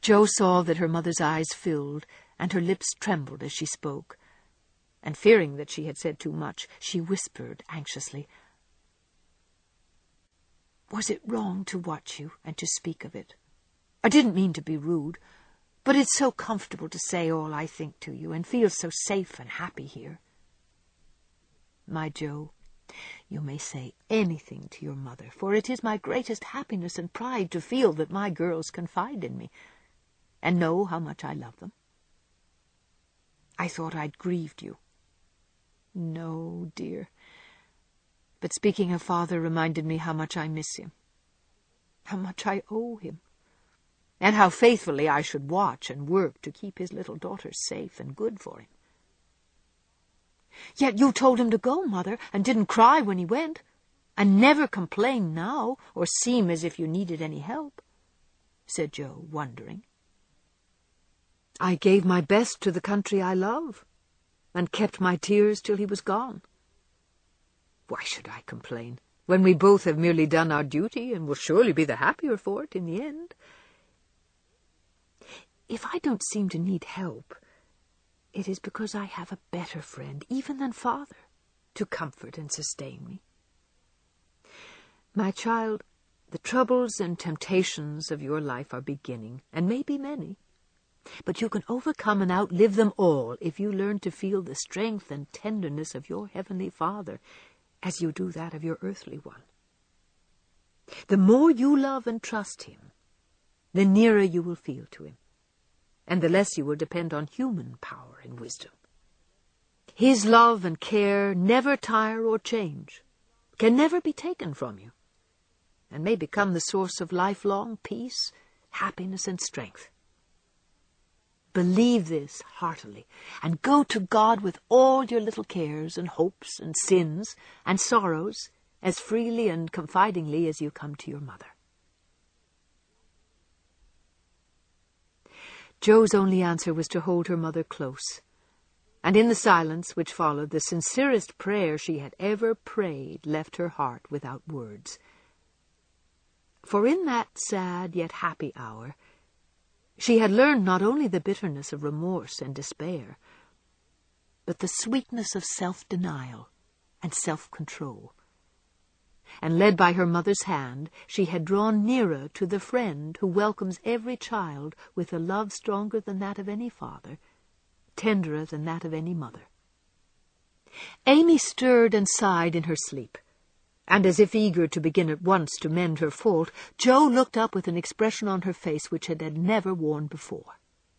Jo saw that her mother's eyes filled and her lips trembled as she spoke, and fearing that she had said too much, she whispered anxiously, "Was it wrong to watch you and to speak of it? I didn't mean to be rude, but it's so comfortable to say all I think to you and feel so safe and happy here." "My Jo, you may say anything to your mother, for it is my greatest happiness and pride to feel that my girls confide in me and know how much I love them. I thought I'd grieved you." "No, dear. But speaking of Father reminded me how much I miss him, how much I owe him, and how faithfully I should watch and work to keep his little daughters safe and good for him." "Yet you told him to go, Mother, and didn't cry when he went, and never complain now, or seem as if you needed any help," said Jo, wondering. "I gave my best to the country I love, and kept my tears till he was gone. Why should I complain, when we both have merely done our duty, and will surely be the happier for it in the end? If I don't seem to need help, it is because I have a better friend, even than Father, to comfort and sustain me. My child, the troubles and temptations of your life are beginning, and may be many, but you can overcome and outlive them all if you learn to feel the strength and tenderness of your Heavenly Father as you do that of your earthly one. The more you love and trust him, the nearer you will feel to him, and the less you will depend on human power and wisdom. His love and care never tire or change, can never be taken from you, and may become the source of lifelong peace, happiness, and strength. Believe this heartily, and go to God with all your little cares and hopes and sins and sorrows as freely and confidingly as you come to your mother." Jo's only answer was to hold her mother close, and in the silence which followed, the sincerest prayer she had ever prayed left her heart without words. For in that sad yet happy hour, she had learned not only the bitterness of remorse and despair, but the sweetness of self-denial and self-control. And led by her mother's hand, she had drawn nearer to the friend who welcomes every child with a love stronger than that of any father, tenderer than that of any mother. Amy stirred and sighed in her sleep, and as if eager to begin at once to mend her fault, Jo looked up with an expression on her face which it had never worn before.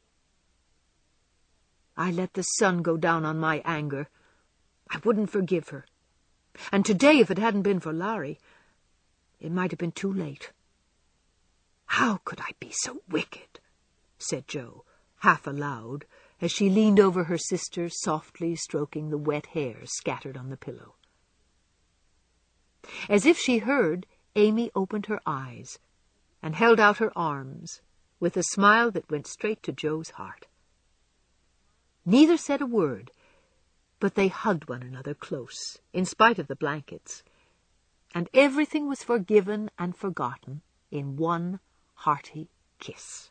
"I let the sun go down on my anger. I wouldn't forgive her. And today, if it hadn't been for Larry, it might have been too late. How could I be so wicked?" said Jo, half aloud, as she leaned over her sister, softly stroking the wet hair scattered on the pillow. As if she heard, Amy opened her eyes and held out her arms with a smile that went straight to Jo's heart. Neither said a word, but they hugged one another close, in spite of the blankets, and everything was forgiven and forgotten in one hearty kiss.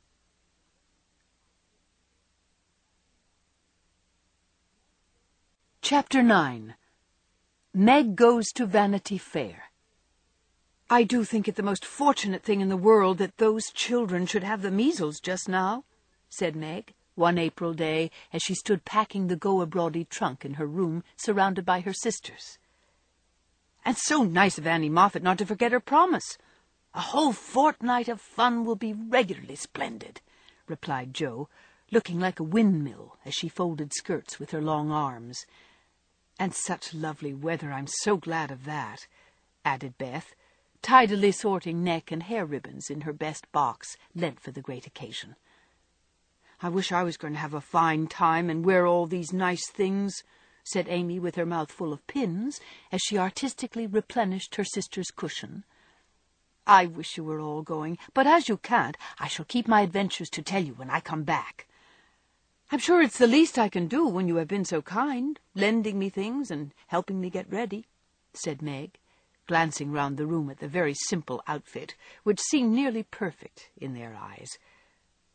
Chapter 9. Meg Goes to Vanity Fair. "I do think it the most fortunate thing in the world that those children should have the measles just now," said Meg, one April day, as she stood packing the go-abroady trunk in her room, surrounded by her sisters. "And so nice of Annie Moffat not to forget her promise. A whole fortnight of fun will be regularly splendid," replied Jo, looking like a windmill as she folded skirts with her long arms. "And such lovely weather, I'm so glad of that," added Beth, tidily sorting neck and hair ribbons in her best box, lent for the great occasion. "I wish I was going to have a fine time and wear all these nice things," said Amy with her mouth full of pins, as she artistically replenished her sister's cushion. "I wish you were all going, but as you can't, I shall keep my adventures to tell you when I come back." "I'm sure it's the least I can do when you have been so kind, lending me things and helping me get ready," said Meg, glancing round the room at the very simple outfit, which seemed nearly perfect in their eyes.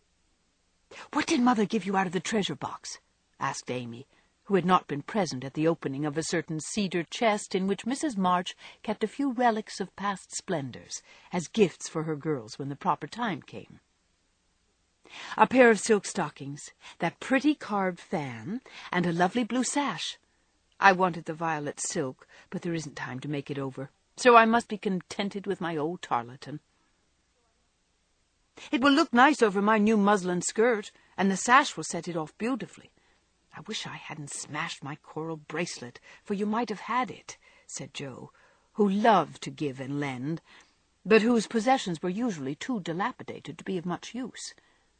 "What did Mother give you out of the treasure box?" asked Amy, who had not been present at the opening of a certain cedar chest in which Mrs. March kept a few relics of past splendors, as gifts for her girls when the proper time came. "A pair of silk stockings, that pretty carved fan, and a lovely blue sash. I wanted the violet silk, but there isn't time to make it over, so I must be contented with my old tarlatan. It will look nice over my new muslin skirt, and the sash will set it off beautifully. I wish I hadn't smashed my coral bracelet, for you might have had it," said Jo, who loved to give and lend, but whose possessions were usually too dilapidated to be of much use.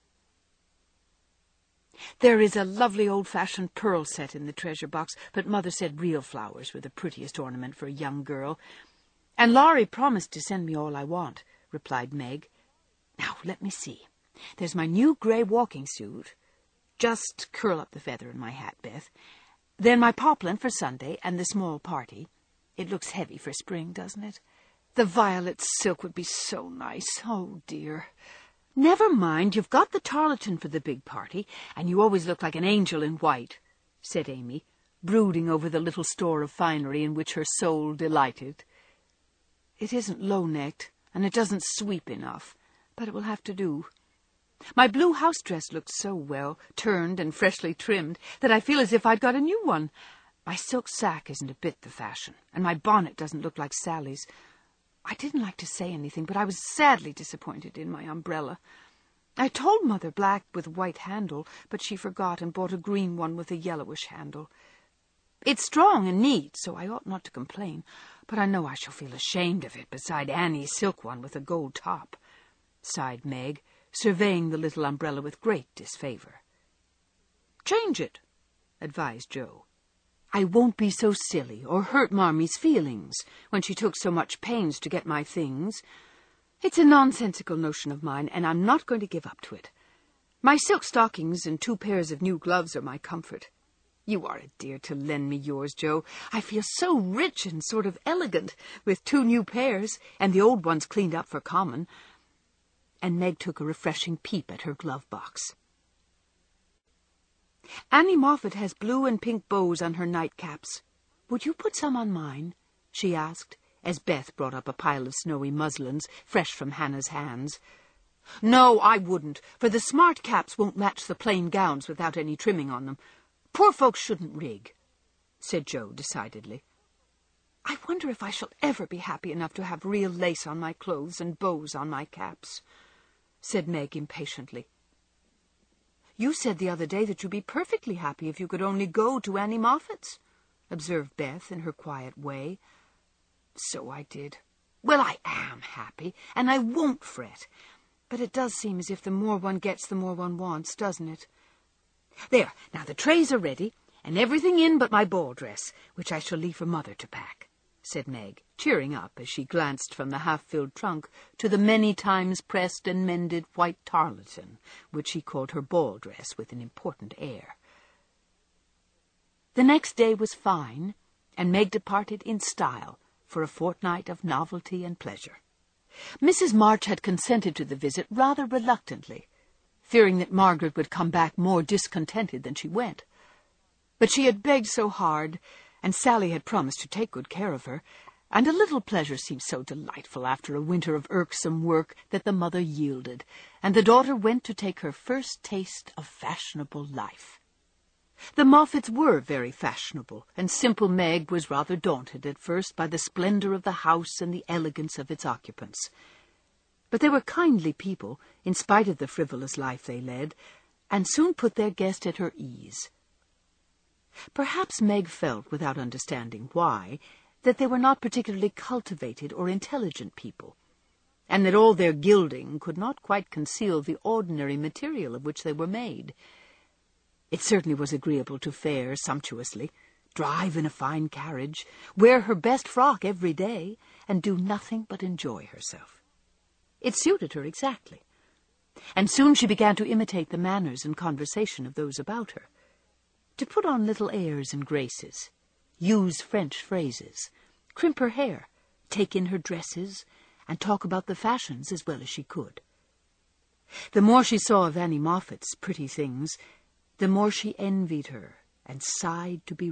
"There is a lovely old-fashioned pearl set in the treasure box, but Mother said real flowers were the prettiest ornament for a young girl. And Laurie promised to send me all I want," replied Meg. "Now, let me see. There's my new grey walking suit. Just curl up the feather in my hat, Beth. Then my poplin for Sunday and the small party. It looks heavy for spring, doesn't it? The violet silk would be so nice. Oh, dear. Never mind, you've got the tarlatan for the big party, and you always look like an angel in white," said Amy, brooding over the little store of finery in which her soul delighted. "It isn't low-necked, and it doesn't sweep enough, but it will have to do. My blue house dress looks so well turned and freshly trimmed that I feel as if I'd got a new one. My silk sack isn't a bit the fashion, and my bonnet doesn't look like Sally's. I didn't like to say anything, but I was sadly disappointed in my umbrella. I told Mother black with white handle, but she forgot and bought a green one with a yellowish handle. It's strong and neat, so I ought not to complain, but I know I shall feel ashamed of it beside Annie's silk one with a gold top," sighed Meg, surveying the little umbrella with great disfavour. "Change it," advised Jo. "I won't be so silly or hurt Marmy's feelings when she took so much pains to get my things. It's a nonsensical notion of mine, and I'm not going to give up to it. My silk stockings and 2 pairs of new gloves are my comfort. You are a dear to lend me yours, Jo. I feel so rich and sort of elegant with 2 new pairs, and the old ones cleaned up for common." And Meg took a refreshing peep at her glove-box. "Annie Moffat has blue and pink bows on her nightcaps. Would you put some on mine?" she asked, as Beth brought up a pile of snowy muslins, fresh from Hannah's hands. "No, I wouldn't, for the smart caps won't match the plain gowns without any trimming on them. Poor folks shouldn't rig," said Jo decidedly. "I wonder if I shall ever be happy enough to have real lace on my clothes and bows on my caps," said Meg impatiently. "You said the other day that you'd be perfectly happy if you could only go to Annie Moffat's," observed Beth in her quiet way. "So I did. Well, I am happy, and I won't fret. But it does seem as if the more one gets, the more one wants, doesn't it? There, now the trays are ready, and everything in but my ball dress, which I shall leave for Mother to pack," said Meg, cheering up as she glanced from the half-filled trunk to the many times pressed and mended white tarlatan, which she called her ball dress with an important air. The next day was fine, and Meg departed in style for a fortnight of novelty and pleasure. Mrs. March had consented to the visit rather reluctantly, fearing that Margaret would come back more discontented than she went. But she had begged so hard, and Sally had promised to take good care of her, and a little pleasure seemed so delightful after a winter of irksome work that the mother yielded, and the daughter went to take her first taste of fashionable life. The Moffats were very fashionable, and simple Meg was rather daunted at first by the splendour of the house and the elegance of its occupants. But they were kindly people, in spite of the frivolous life they led, and soon put their guest at her ease. Perhaps Meg felt, without understanding why, that they were not particularly cultivated or intelligent people, and that all their gilding could not quite conceal the ordinary material of which they were made. It certainly was agreeable to fare sumptuously, drive in a fine carriage, wear her best frock every day, and do nothing but enjoy herself. It suited her exactly, and soon she began to imitate the manners and conversation of those about her, to put on little airs and graces, use French phrases, crimp her hair, take in her dresses, and talk about the fashions as well as she could. The more she saw of Annie Moffat's pretty things, the more she envied her and sighed to be